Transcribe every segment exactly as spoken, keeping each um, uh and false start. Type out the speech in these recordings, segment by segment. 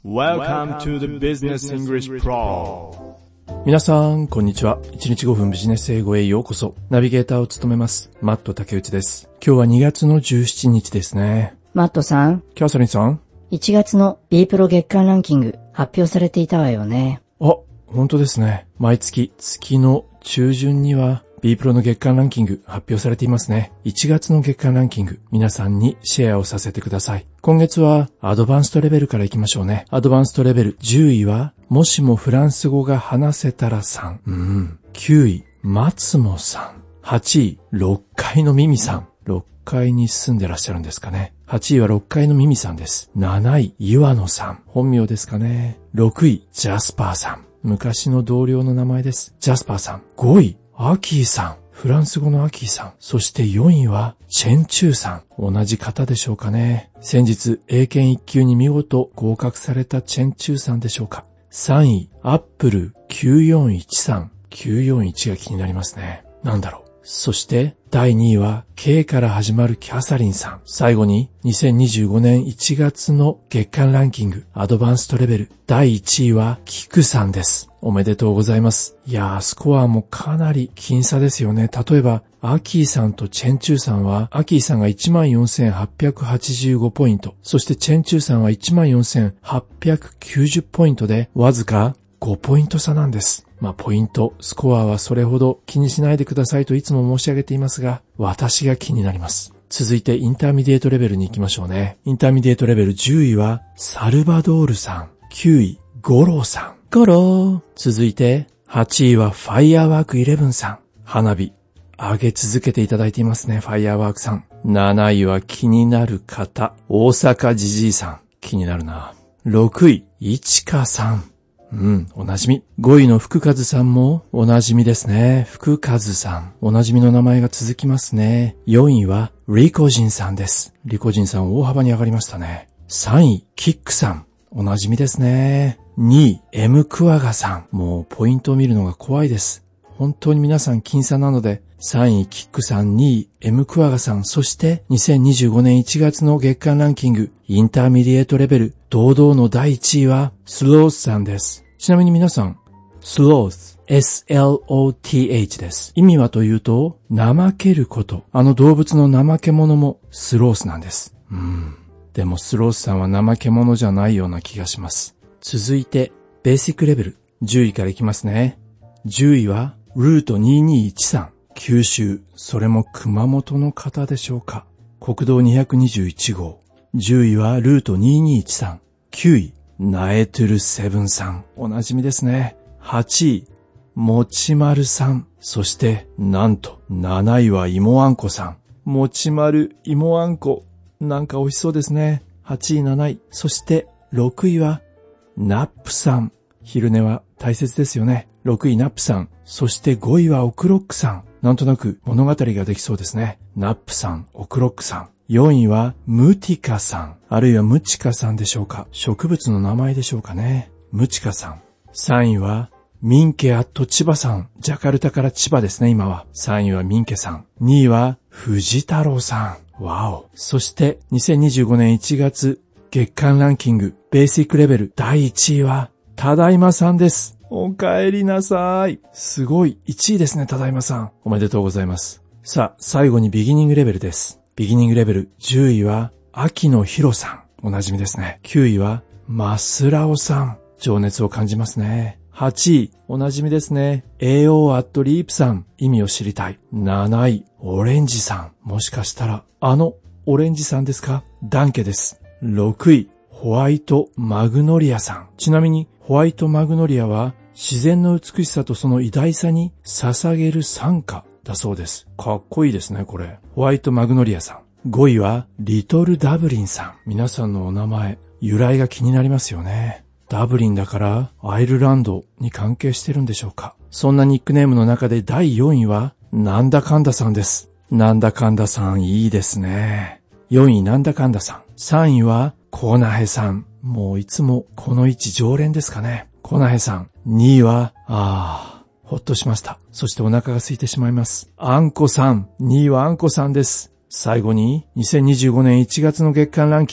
Welcome to the Business English Pro。 皆さん、こんにちは。いちにちごふんビジネス英語へようこそ。ナビゲーターを務めます、マット竹内です。今日はにがつのじゅうしちにちですね。 マットさん。 キャサリンさん。 いちがつの B プロ月間ランキング発表されていたわよね。 あ、本当ですね。毎月、月の中旬には B プロの月間ランキング発表されていますね。いちがつの月間ランキング、皆さんにシェアをさせてください。今月はアドバンストレベルからいきましょうね。アドバンストレベルじゅういは、もしもフランス語が話せたらさん。うん。きゅうい、松もさん。はちい、ろっかいのミミさん。ろっかいに住んでらっしゃるんですかね。はちいはろっかいのミミさんです。なない、岩野さん。本名ですかね。ろくい、ジャスパーさん。昔の同僚の名前です。ジャスパーさん。ごい、アキーさん。フランス語のアキーさん。そしてよんいはチェンチューさん。同じ方でしょうかね。先日英検いっきゅうに見事合格されたチェンチューさんでしょうか。さんい、アップルきゅうよんいちさん。きゅうよんいちが気になりますね。なんだろう。そしてだいにいは K から始まるキャサリンさん。最後ににせんにじゅうごねんいちがつの月間ランキングアドバンストレベルだいいちいはキクさんです。おめでとうございます。いやー、スコアもかなり僅差ですよね。例えばアキーさんとチェンチューさんは、アキーさんが いちまんよんせんはっぴゃくはちじゅうごポイント、そしてチェンチューさんは いちまんよんせんはっぴゃくきゅうじゅうポイントでわずかごポイント差なんです。まあ、ポイント、スコアはそれほど気にしないでくださいといつも申し上げていますが、私が気になります。続いてインターミディエートレベルに行きましょうね。インターミディエートレベルじゅういはサルバドールさん。きゅうい、ゴローさん。ゴロー。続いてはちいはファイアーワークじゅういちさん。花火。上げ続けていただいていますね、ファイアーワークさん。なないは気になる方。大阪じじいさん。気になるな。ろくい、いちかさん。うん、おなじみ。ごいの福和さんもおなじみですね。福和さん。おなじみの名前が続きますね。よんいはリコジンさんです。リコジンさん大幅に上がりましたね。さんい、キックさん。おなじみですね。にい、M クワガさん。もうポイントを見るのが怖いです。本当に皆さん僅差なので、さんい、キックさん、にい、M クワガさん、そしてにせんにじゅうごねんいちがつの月間ランキング、インターミディエートレベル、堂々のだいいちいはスロースさんです。ちなみに皆さん、スロース、エスエルオーティーエイチ です。意味はというと、怠けること。あの動物の怠け者もスロースなんです。うーん。でもスロースさんは怠け者じゃないような気がします。続いて、ベーシックレベル、じゅういからいきますね。じゅういは、ルートにーにーいちさん。九州、それも熊本の方でしょうか。国道にひゃくにじゅういちごう。じゅういはルートにーにーいちさん。きゅうい、ナエトゥルセブンさん。おなじみですね。はちい、もちまるさん。そして、なんと、なないは芋あんこさん。もちまる、芋あんこ。なんか美味しそうですね。はちい、なない。そして、ろくいは、ナップさん。昼寝は大切ですよね。ろくい、ナップさん。そしてごいはオクロックさん。なんとなく物語ができそうですね。ナップさん、オクロックさん。よんいはムティカさん。あるいはムチカさんでしょうか。植物の名前でしょうかね。ムチカさん。さんいはミンケアット千葉さん。ジャカルタから千葉ですね、今は。さんいはミンケさん。にいは藤太郎さん。わお。そしてにせんにじゅうごねんいちがつ月間ランキングベーシックレベルだいいちいはただいまさんです。お帰りなさい。すごい。いちいですね、ただいまさん。おめでとうございます。さあ、最後にビギニングレベルです。ビギニングレベルじゅういは、秋野ひろさん。おなじみですね。きゅういは、マスラオさん。情熱を感じますね。はちい、おなじみですね。エーオー アットリープさん。意味を知りたい。なない、オレンジさん。もしかしたら、あの、オレンジさんですか？ダンケです。ろくい、ホワイトマグノリアさん。ちなみに、ホワイトマグノリアは、自然の美しさとその偉大さに捧げる賛歌だそうです。かっこいいですね、これ。ホワイトマグノリアさん。ごいはリトルダブリンさん。皆さんのお名前、由来が気になりますよね。ダブリンだからアイルランドに関係してるんでしょうか。そんなニックネームの中でだいよんいはなんだかんださんです。なんだかんださんいいですね。よんいなんだかんださん。さんいはコナヘさん。もういつもこの位置常連ですかね。コナヘさん。にいは、ああ、ほっとしました。そしてお腹が空いてしまいます。あんこさん。にいはあんこさんです。最後に、にせんにじゅうごねんいちがつの月間ランキング、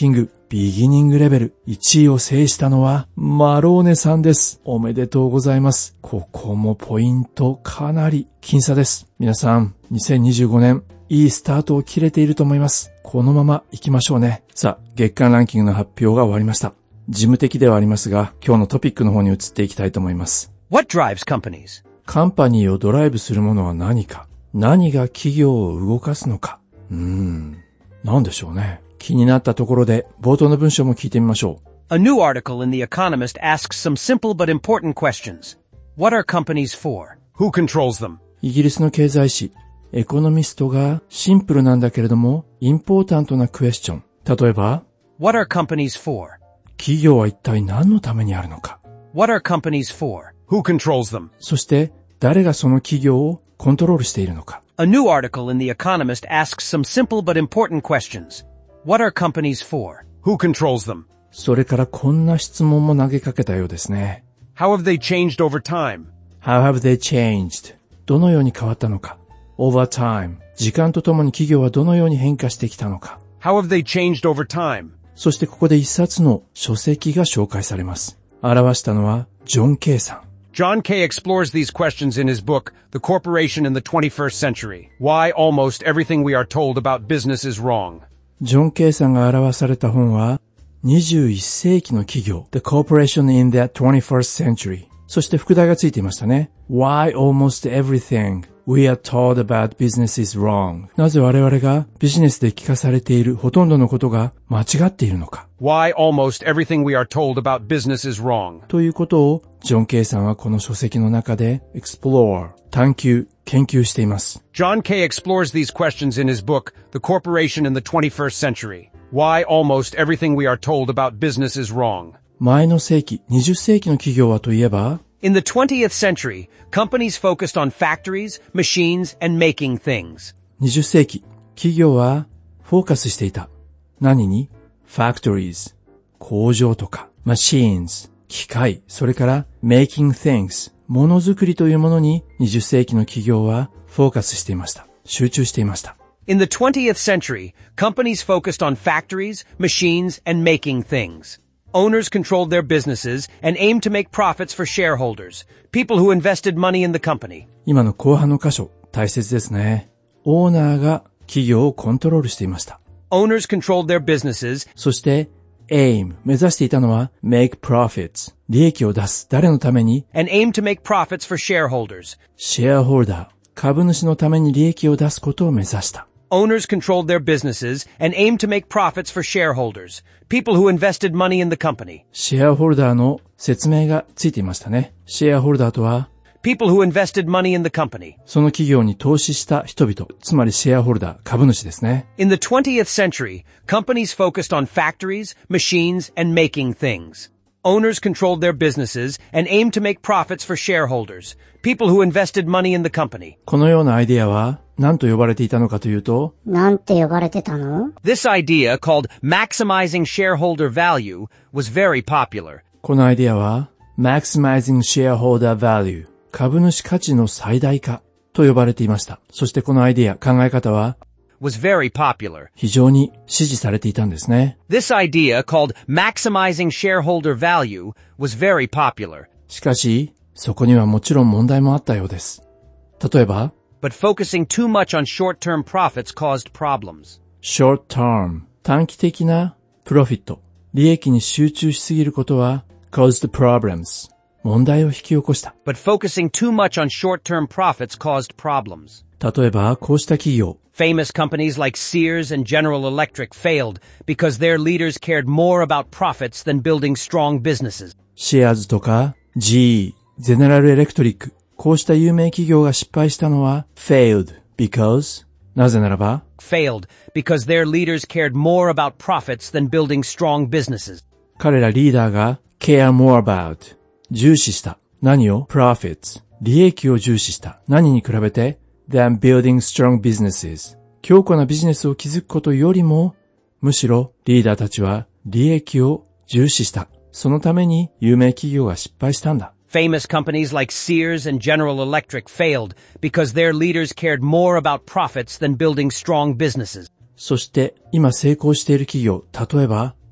ビギニングレベルいちいを制したのはマローネさんです。おめでとうございます。ここもポイントかなり僅差です。皆さん、にせんにじゅうごねん、いいスタートを切れていると思います。このまま行きましょうね。さあ、月間ランキングの発表が終わりました。事務的ではありますが、今日のトピックの方に移っていきたいと思います。 What drives companies? カンパニーをドライブするものは何か？何が企業を動かすのか？うーん、なんでしょうね。気になったところで冒頭の文章も聞いてみましょう。A new article in The Economist asks some simple but important questions. What are companies for? Who controls them? イギリスの経済誌、エコノミストがシンプルなんだけれども、インポータントなクエスチョン。例えば、 What are companies for? 企業は一体何のためにあるのか？ What are companies for? Who controls them? そして、誰がその企業をコントロールしているのか？ A new article in The Economist asks some simple but important questions.What are companies for? Who controls them? それからこんな質問も投げかけたようですね。 How have they changed over time? How have they changed? どのように変わったのか。Over time. 時間とともに企業はどのように変化してきたのか。 How have they changed over time? そしてここで一冊の書籍が紹介されます。表したのはジョン・ケイさん。 John Kay explores these questions in his book, The Corporation in the twenty-first Century. Why almost everything we are told about business is wrong. ジョン・ケイさんが表された本は、にじゅういっせいきの企業、The Corporation in the twenty-first Century。そして副題がついていましたね。Why almost everything we are told about business is wrong。なぜ我々がビジネスで聞かされているほとんどのことが間違っているのか。 Why almost everything we are told about business is wrong。 ということを、ジョン・ケイさんはこの書籍の中で explore、探求、研究しています。 John Kay explores these questions in his book, The Corporation in the twenty-first Century. Why almost everything we are told about business is wrong. 前の世紀、にじゅっせいきの企業はといえば、 In the twentieth century, companies focused on factories, machines, and making things. にじゅっせいき、企業はフォーカスしていた。何に？ factories、工場とか、machines、機械、それから making things、ものづくりというものににじゅっせいきの企業はフォーカスしていました。集中していました。 In the twentieth century, companies focused on factories, machines, and making things. Owners controlled their businesses and aimed to make profits for shareholders, people who invested money in the company. 今の後半の箇所、大切ですね。オーナーが企業をコントロールしていました。 Owners controlled their businesses. そして、aim、目指していたのは make profits、利益を出す。誰のために？ And aim to make profits for shareholders. シェアホルダー、株主のために利益を出すことを目指した。 Owners controlled their businesses and aimed to make profits for shareholders, people who invested money in the company. シェアホルダーの説明がついていましたね。シェアホルダーとは、 people who invested money in the company. その企業に投資した人々、つまりシェアホルダー、株主ですね。 In the twentieth century, companies focused on factories, machines, and making things. Owners controlled their businesses and aimed to make profits for shareholders, people who invested money in the company. このようなアイデアは何と呼ばれていたのかというと、 なんて呼ばれてたの？ This idea, called maximizing shareholder value, was very popular. このアイデアは maximizing shareholder value、株主価値の最大化と呼ばれていました。そしてこのアイデア、考え方は was very popular. 非常に支持されていたんですね。 This idea, called maximizing shareholder value, was very popular. しかし、そこにはもちろん問題もあったようです。例えば、 But focusing too much on short-term profits caused problems. short term、短期的なプロフィット、利益に集中しすぎることは caused problems、問題を引き起こした。 But focusing too much on short-term profits caused problems. 例えば、こうした企業、 Famous companies like Sears and General Electric failed because their leaders cared more about profits than building strong businesses. シェアーズとか ジーイー、ゼネラルエレクトリック、こうした有名企業が失敗したのは failed because なぜならば failed because their leaders cared more about profits than building strong businesses. 彼らリーダーが care more about 重視した何を profits 利益を重視した何に比べて than building strong businesses 強固なビジネスを築くことよりもむしろリーダーたちは利益を重視したそのために有名企業が失敗したんだ。 Famous companies like Sears and General Electric failed because their leaders cared more about profits than building strong businesses. そして今成功している企業、例えば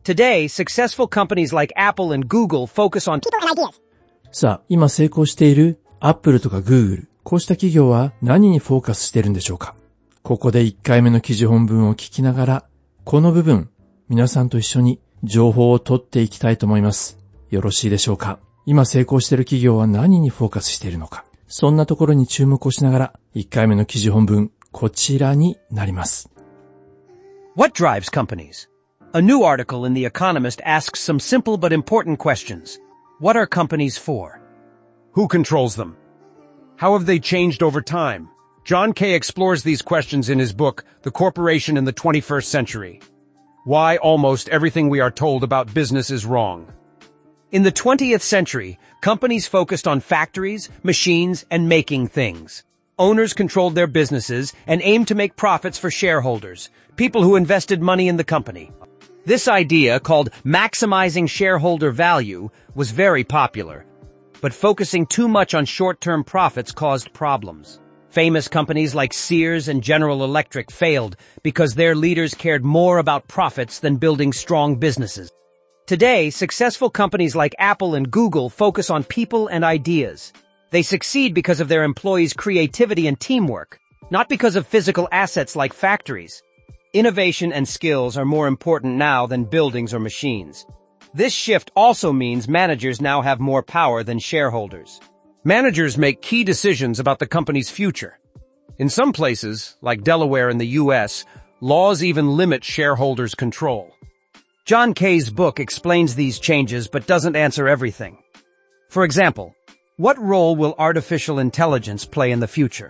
Today, successful companies like Apple and Google focus on people and ideas. さあ、今成功している Apple とか Google、こうした企業は何にフォーカスしているんでしょうか？ここでいっかいめの記事本文を聞きながら、この部分、皆さんと一緒に情報を取っていきたいと思います。よろしいでしょうか？今成功している企業は何にフォーカスしているのか？そんなところに注目をしながら、いっかいめの記事本文、こちらになります。 What drives companies? A new article in The Economist asks some simple but important questions. What are companies for? Who controls them? How have they changed over time? John Kay explores these questions in his book, The Corporation in the twenty-first Century. Why almost everything we are told about business is wrong. In the twentieth century, companies focused on factories, machines, and making things. Owners controlled their businesses and aimed to make profits for shareholders, people who invested money in the company. This idea, called maximizing shareholder value, was very popular, but focusing too much on short-term profits caused problems. Famous companies like Sears and General Electric failed because their leaders cared more about profits than building strong businesses. Today, successful companies like Apple and Google focus on people and ideas. They succeed because of their employees' creativity and teamwork, not because of physical assets like factories. Innovation and skills are more important now than buildings or machines. This shift also means managers now have more power than shareholders. Managers make key decisions about the company's future. In some places, like Delaware in the U S, laws even limit shareholders' control. John Kay's book explains these changes but doesn't answer everything. For example, what role will artificial intelligence play in the future?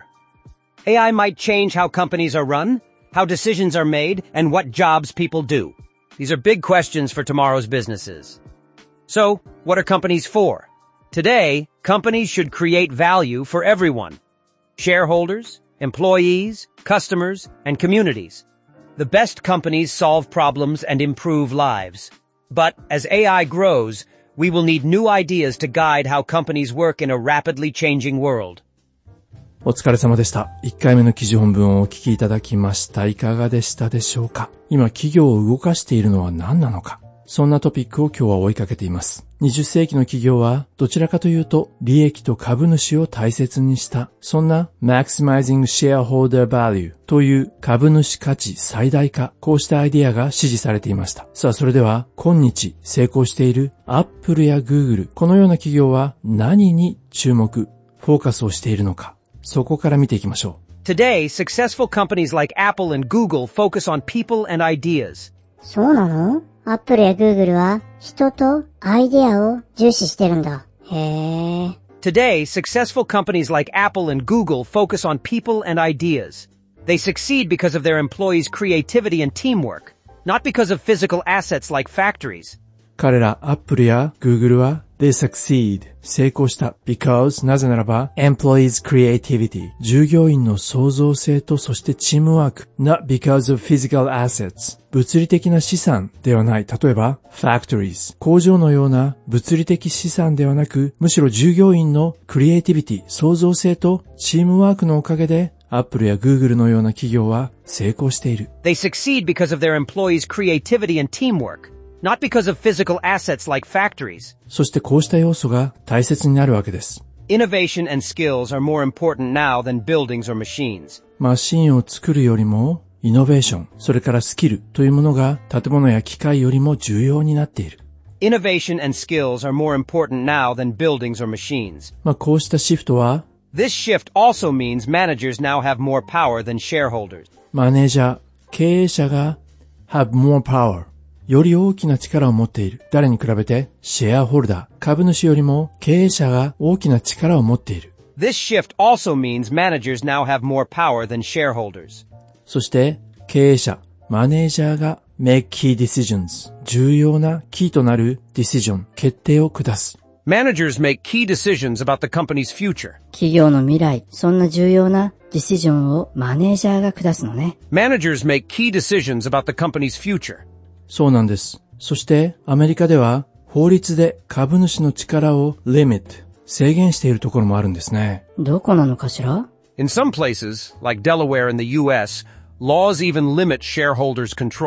A I might change how companies are run, how decisions are made, and what jobs people do. These are big questions for tomorrow's businesses. So, what are companies for? Today, companies should create value for everyone. Shareholders, employees, customers, and communities. The best companies solve problems and improve lives. But, as A I grows, we will need new ideas to guide how companies work in a rapidly changing world. お疲れ様でした。いっかいめの記事本文をお聞きいただきました。いかがでしたでしょうか？今企業を動かしているのは何なのか？そんなトピックを今日は追いかけています。にじゅっ世紀の企業はどちらかというと利益と株主を大切にした、そんな Maximizing Shareholder Value という株主価値最大化、こうしたアイディアが支持されていました。さあそれでは今日成功している Apple や Google、このような企業は何に注目、フォーカスをしているのか、そこから見ていきましょう。 Today, successful companies like Apple and Google focus on people and ideas. そうなの？アップルやグーグルは人とアイデアを重視してるんだ。へー。 Today, successful companies like Apple and Google focus on people and ideas. They succeed because of their employees' creativity and teamwork, not because of physical assets like factories. 彼ら Apple や Google は They succeed 成功した because なぜならば employees creativity 従業員の創造性とそしてチームワーク not because of physical assets 物理的な資産ではない。例えば factories 工場のような物理的資産ではなく、むしろ従業員のクリエイティビティ創造性とチームワークのおかげでApple や Google のような企業は成功している。 They succeed because of their employees' creativity and teamwork.Not because of physical assets like factories. そしてこうした要素が大切になるわけです。 Innovation and skills are more important now than buildings or machines. マシンを作るよりも、イノベーション、それからスキルというものが建物や機械よりも重要になっている。 Innovation and skills are more important now than buildings or machines. まあこうしたシフトは、 This shift also means managers now have more power than shareholders. マネージャー、経営者が have more power。より大きな力を持っている。誰に比べてシェアホルダー、株主よりも経営者が大きな力を持っている。 This shift also means managers now have more power than shareholders. そして経営者、マネージャーが make key decisions、重要なキーとなる decision、決定を下す。 Managers make key decisions about the company's future. 企業の未来、そんな重要なディシジョンをマネージャーが下すのね。 Managers make key decisions about the company's future. そうなんです。そしてアメリカでは法律で株主の力を limit 制限しているところもあるんですね。 どこなのかしら？ In some places, like Delaware in the U S, laws even limit shareholders' control.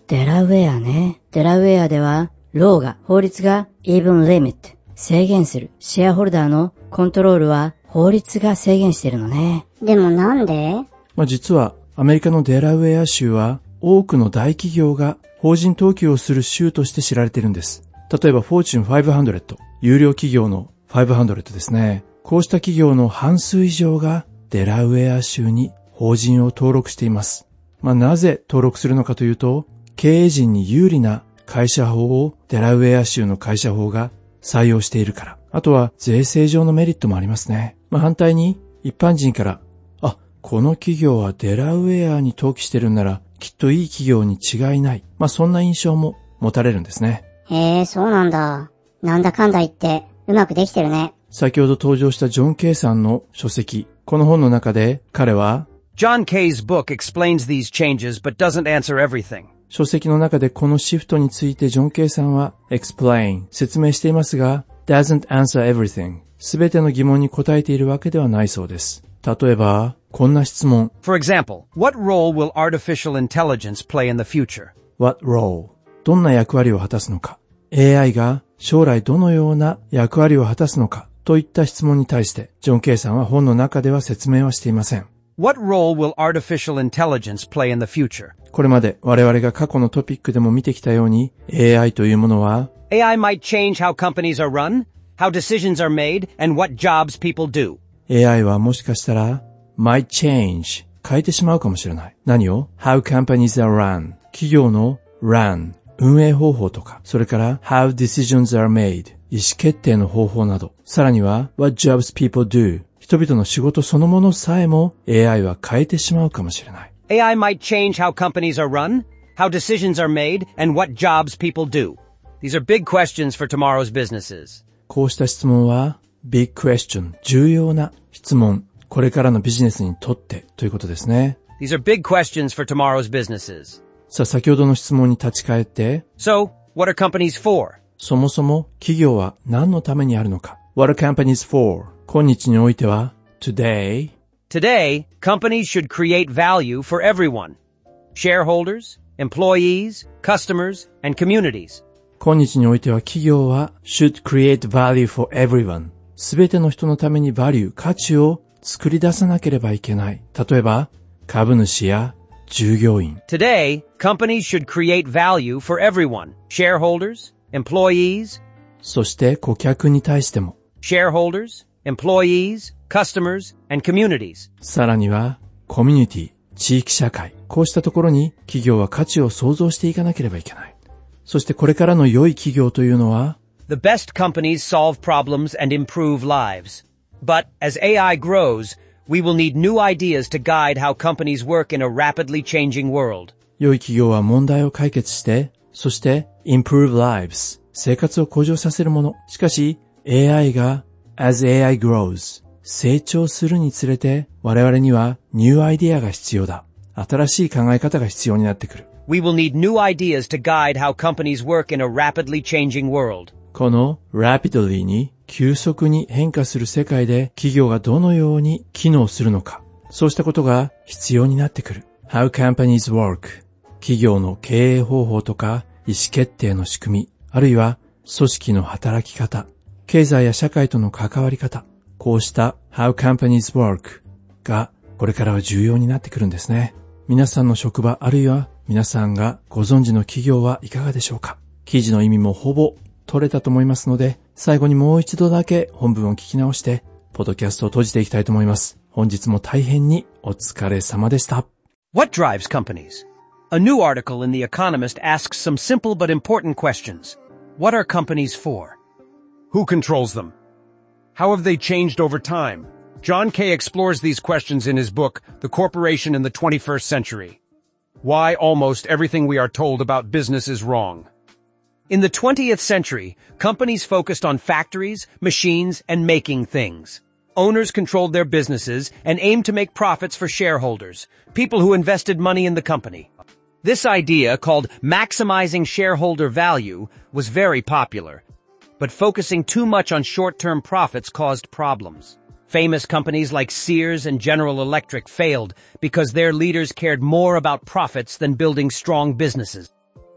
デラウェアね。デラウェアでは、ローが、法律が even limit、制限する。シェアホルダーのコントロールは法律が制限してるのね。 でもなんで？ まあ、実はアメリカのデラウェア州は多くの大企業が法人登記をする州として知られているんです。例えばフォーチュンごひゃく、有料企業のごひゃくですね。こうした企業の半数以上がデラウェア州に法人を登録しています。まあ、なぜ登録するのかというと、経営陣に有利な会社法をデラウェア州の会社法が採用しているから。あとは税制上のメリットもありますね。まあ、反対に一般人から、あ、この企業はデラウェアに登記してるんならきっといい企業に違いない。まあ、そんな印象も持たれるんですね。 へえ、そうなんだ。なんだかんだ言ってうまくできてるね。 先ほど登場したジョン・ケイさんの書籍。この本の中で彼は John Kay's book explains these changes but doesn't answer everything. 書籍の中でこのシフトについてジョン・ケイさんは explain 説明していますが doesn't answer everything すべての疑問に答えているわけではないそうです。例えばこんな質問。 For example, what role will artificial intelligence play in the future? What role? どんな役割を果たすのか。 エーアイ が将来どのような役割を果たすのかといった質問に対してジョン・ケイさんは本の中では説明はしていません。 What role will artificial intelligence play in the future? これまで我々が過去のトピックでも見てきたように エーアイ というものはエーアイ might change how companies are run, how decisions are made, and what jobs people do. エーアイ はもしかしたら might change 変えてしまうかもしれない。何を how companies are run 企業の run 運営方法とか、それから how decisions are made 意思決定の方法など、さらには what jobs people do 人々の仕事そのものさえも エーアイ は変えてしまうかもしれない。 エーアイ might change how companies are run, how decisions are made, and what jobs people do. These are big questions for tomorrow's businesses. こうした質問は big question 重要な質問、これからのビジネスにとってということですね。 These are big questions for tomorrow's businesses. さあ先ほどの質問に立ち返って So, what are companies for? そもそも企業は何のためにあるのか。 What are companies for? 今日においては Today Today, companies should create value for everyone. Shareholders, employees, customers, and communities. 今日においては企業は should create value for everyone. すべての人のためにバリュー、価値を作り出さなければいけない。例えば、株主や従業員。 Today, companies should create value for everyone. Shareholders, employees, そして顧客に対しても。 shareholders, employees, customers, and communities. さらには、コミュニティ、地域社会。こうしたところに企業は価値を創造していかなければいけない。そしてこれからの良い企業というのは、 The best companies solve problems and improve lives. But asエーアイ grows, we will need new ideas to guide how companies work in a rapidly changing world. 良い企業は問題を解決して、そして improve lives、生活を向上させるもの。しかし、エーアイ が as エーアイ grows、成長するにつれて我々には new idea が必要だ。新しい考え方が必要になってくる。 We will need new ideas to guide how companies work in a rapidly changing world. この rapidly に急速に変化する世界で企業がどのように機能するのか。そうしたことが必要になってくる。How companies work。企業の経営方法とか意思決定の仕組み、あるいは組織の働き方、経済や社会との関わり方。こうした How companies work がこれからは重要になってくるんですね。皆さんの職場あるいは皆さんがご存知の企業はいかがでしょうか。記事の意味もほぼ取れたと思いますので、最後にもう一度だけ本文を聞き直して、ポッドキャストを閉じていきたいと思います。本日も大変にお疲れ様でした。 What drives companies? A new article in The Economist asks some simple but important questions. What are companies for? Who controls them? How have they changed over time? John Kay explores these questions in his book, The Corporation in the twenty-first century. Why almost everything we are told about business is wrong. In the twentieth century, companies focused on factories, machines, and making things. Owners controlled their businesses and aimed to make profits for shareholders, people who invested money in the company. This idea, called maximizing shareholder value, was very popular, but focusing too much on short-term profits caused problems. Famous companies like Sears and General Electric failed because their leaders cared more about profits than building strong businesses.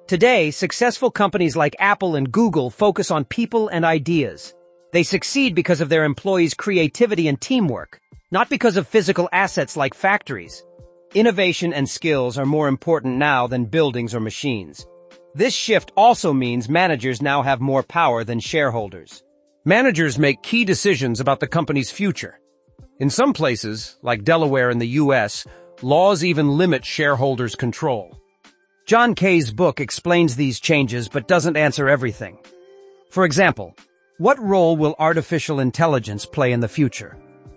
Today, successful companies like Apple and Google focus on people and ideas. They succeed because of their employees' creativity and teamwork, not because of physical assets like factories. Innovation and skills are more important now than buildings or machines. This shift also means managers now have more power than shareholders. Managers make key decisions about the company's future. In some places, like Delaware in the U S, laws even limit shareholders' control. John Kay's book explains these changes but doesn't answer everything. For example, what role will artificial intelligence play in the future?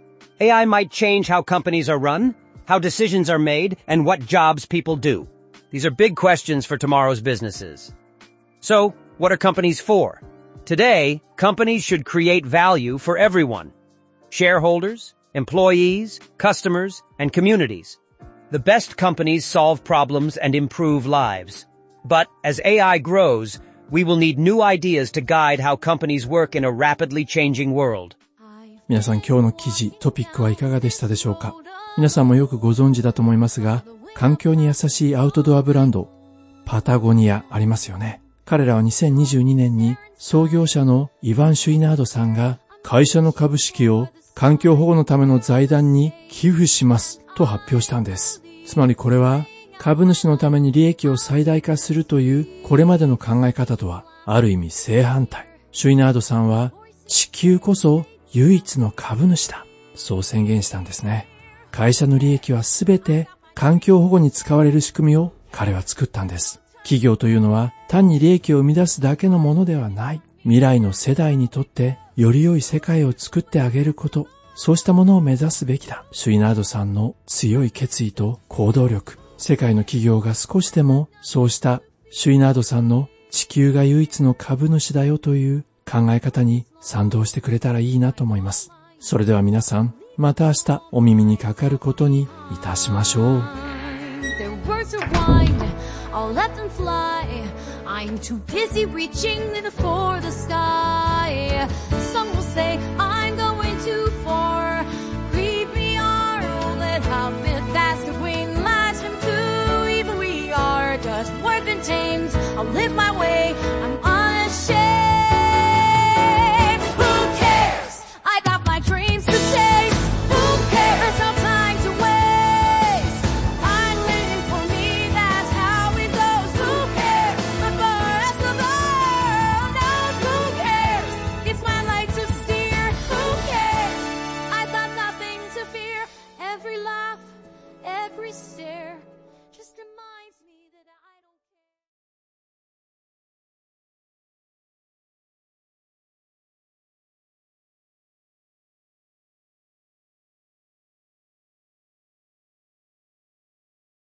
A I might change how companies are run, how decisions are made, and what jobs people do. These are big questions for tomorrow's businesses. So, what are companies for? Today, companies should create value for everyone. Shareholders, employees, customers, and communities. The best companies solve problems and improve lives. But as A I grows, we will need new ideas to guide how companies work in a rapidly changing world. 皆さん今日の記事、トピックはいかがでしたでしょうか？皆さんもよくご存知だと思いますが、環境に優しいアウトドアブランド、パタゴニアありますよね。彼らはにせんにじゅうにねんに創業者のイヴァン・シュイナードさんが会社の株式を環境保護のための財団に寄付しますと発表したんです。つまりこれは株主のために利益を最大化するというこれまでの考え方とはある意味正反対。シュイナードさんは地球こそ唯一の株主だ。そう宣言したんですね。会社の利益はすべて環境保護に使われる仕組みを彼は作ったんです。企業というのは単に利益を生み出すだけのものではない。未来の世代にとってより良い世界を作ってあげること、そうしたものを目指すべきだ。シュイナードさんの強い決意と行動力、世界の企業が少しでもそうしたシュイナードさんの地球が唯一の株主だよという考え方に賛同してくれたらいいなと思います。それでは皆さん、また明日お耳にかかることにいたしましょう。 I'll let them fly. I'm too busy reaching for the sky.